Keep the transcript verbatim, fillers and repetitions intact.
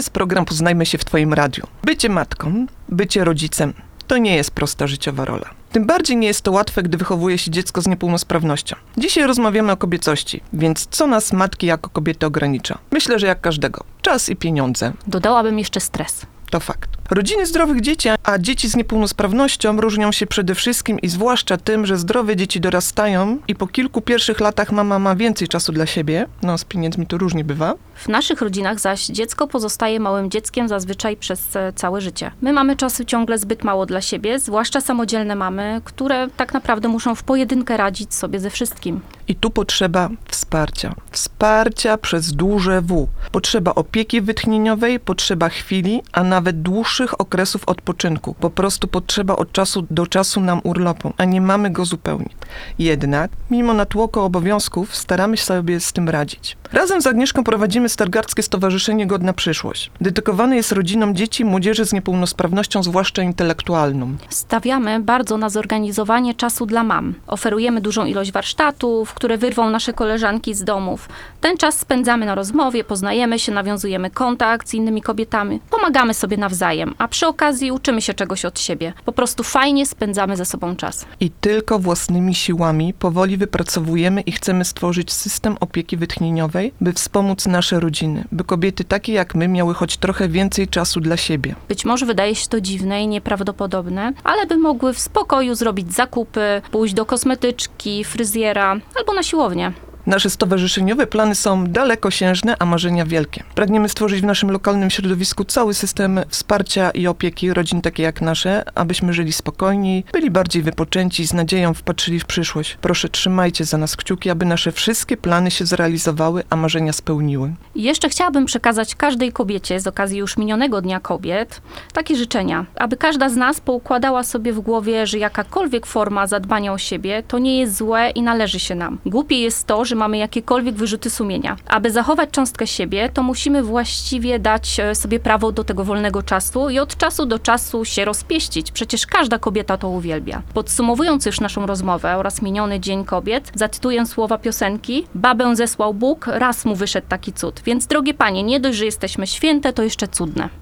jest program Poznajmy się w Twoim radiu. Bycie matką, bycie rodzicem to nie jest prosta życiowa rola. Tym bardziej nie jest to łatwe, gdy wychowuje się dziecko z niepełnosprawnością. Dzisiaj rozmawiamy o kobiecości, więc co nas matki jako kobiety ogranicza? Myślę, że jak każdego. Czas i pieniądze. Dodałabym jeszcze stres. To fakt. Rodziny zdrowych dzieci, a dzieci z niepełnosprawnością różnią się przede wszystkim i zwłaszcza tym, że zdrowe dzieci dorastają i po kilku pierwszych latach mama ma więcej czasu dla siebie. No, z pieniędzmi to różnie bywa. W naszych rodzinach zaś dziecko pozostaje małym dzieckiem zazwyczaj przez e, całe życie. My mamy czasu ciągle zbyt mało dla siebie, zwłaszcza samodzielne mamy, które tak naprawdę muszą w pojedynkę radzić sobie ze wszystkim. I tu potrzeba wsparcia. Wsparcia przez duże W. Potrzeba opieki wytchnieniowej, potrzeba chwili, a nawet dłuższych okresów odpoczynku. Po prostu potrzeba od czasu do czasu nam urlopu, a nie mamy go zupełnie. Jednak, mimo natłoku obowiązków, staramy się sobie z tym radzić. Razem z Agnieszką prowadzimy Stargardzkie Stowarzyszenie Godna Przyszłość. Dedykowane jest rodzinom dzieci i młodzieży z niepełnosprawnością, zwłaszcza intelektualną. Stawiamy bardzo na zorganizowanie czasu dla mam. Oferujemy dużą ilość warsztatów, które wyrwą nasze koleżanki z domów. Ten czas spędzamy na rozmowie, poznajemy się, nawiązujemy kontakt z innymi kobietami, pomagamy sobie nawzajem, a przy okazji uczymy się czegoś od siebie. Po prostu fajnie spędzamy ze sobą czas. I tylko własnymi siłami powoli wypracowujemy i chcemy stworzyć system opieki wytchnieniowej, by wspomóc nasze rodziny, by kobiety takie jak my miały choć trochę więcej czasu dla siebie. Być może wydaje się to dziwne i nieprawdopodobne, ale by mogły w spokoju zrobić zakupy, pójść do kosmetyczki, fryzjera albo na siłownię. Nasze stowarzyszeniowe plany są dalekosiężne, a marzenia wielkie. Pragniemy stworzyć w naszym lokalnym środowisku cały system wsparcia i opieki rodzin takie jak nasze, abyśmy żyli spokojniej, byli bardziej wypoczęci, z nadzieją wpatrzyli w przyszłość. Proszę, trzymajcie za nas kciuki, aby nasze wszystkie plany się zrealizowały, a marzenia spełniły. I jeszcze chciałabym przekazać każdej kobiecie z okazji już minionego Dnia Kobiet takie życzenia, aby każda z nas poukładała sobie w głowie, że jakakolwiek forma zadbania o siebie to nie jest złe i należy się nam. Głupie jest to, że mamy jakiekolwiek wyrzuty sumienia. Aby zachować cząstkę siebie, to musimy właściwie dać sobie prawo do tego wolnego czasu i od czasu do czasu się rozpieścić. Przecież każda kobieta to uwielbia. Podsumowując już naszą rozmowę oraz miniony Dzień Kobiet, zacytuję słowa piosenki: babę zesłał Bóg, raz mu wyszedł taki cud. Więc drogie panie, nie dość, że jesteśmy święte, to jeszcze cudne.